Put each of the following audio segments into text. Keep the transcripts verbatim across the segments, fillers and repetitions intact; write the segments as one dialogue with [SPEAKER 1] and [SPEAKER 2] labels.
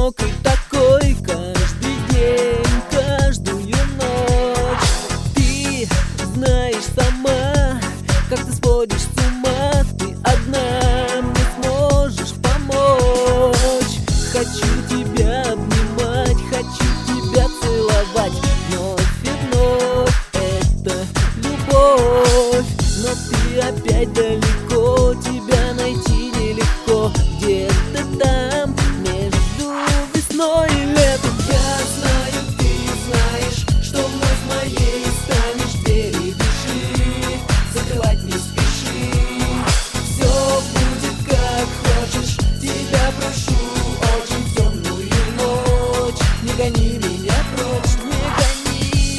[SPEAKER 1] одинокой такой каждый день, каждую ночь. Ты знаешь сама, как ты сводишь с ума, ты одна мне сможешь помочь. Хочу тебя обнимать, хочу тебя целовать, вновь и вновь это любовь. Но ты опять далеко, тебя найти нелегко, где-то там между весной и летом.
[SPEAKER 2] Я знаю, ты знаешь, что вновь моей станешь. Двери дыши, закрывать не спеши. Все будет как хочешь, тебя прошу очень в темную ночь. Не гони меня прочь, не гони.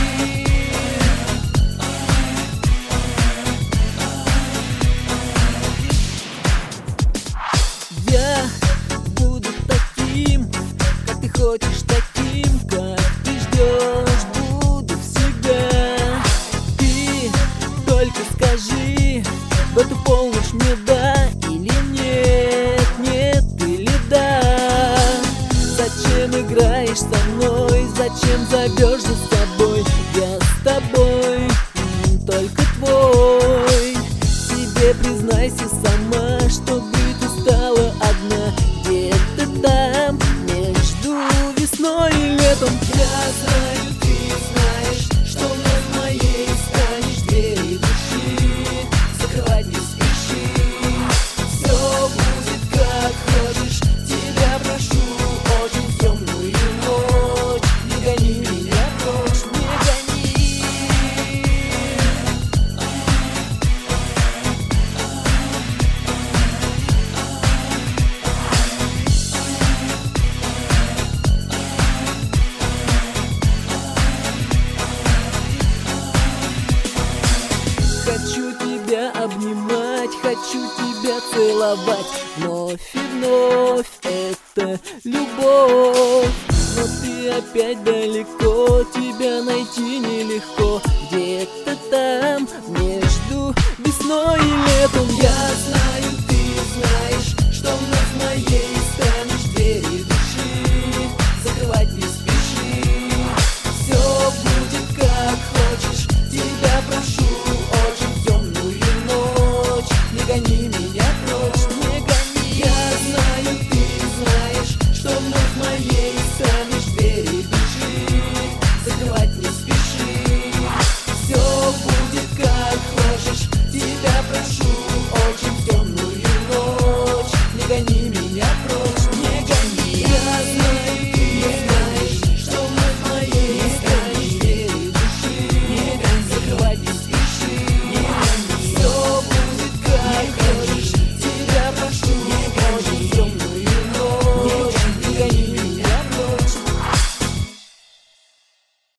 [SPEAKER 1] Я буду таким, как ты хочешь, таким, как ты ждешь, буду всегда. Ты только скажи в эту полночь мне да или нет, нет или да. Зачем играешь со мной, зачем зовешь за собой? Я с тобой, м, только твой. Себе признайся сама, что быть устала одна, где-то там между весной и летом.
[SPEAKER 2] Я знаю, ты знаешь, что вновь моей станешь. Двери души, закрывать не спеши. Все будет как хочешь, тебя прошу очень в темную ночь. Не гони меня прочь, не гони.
[SPEAKER 1] Хочу тебя обнимать, хочу тебя целовать, вновь и вновь это любовь. Но ты опять далеко, тебя найти нелегко, где-то там между весной и летом.
[SPEAKER 2] Я знаю,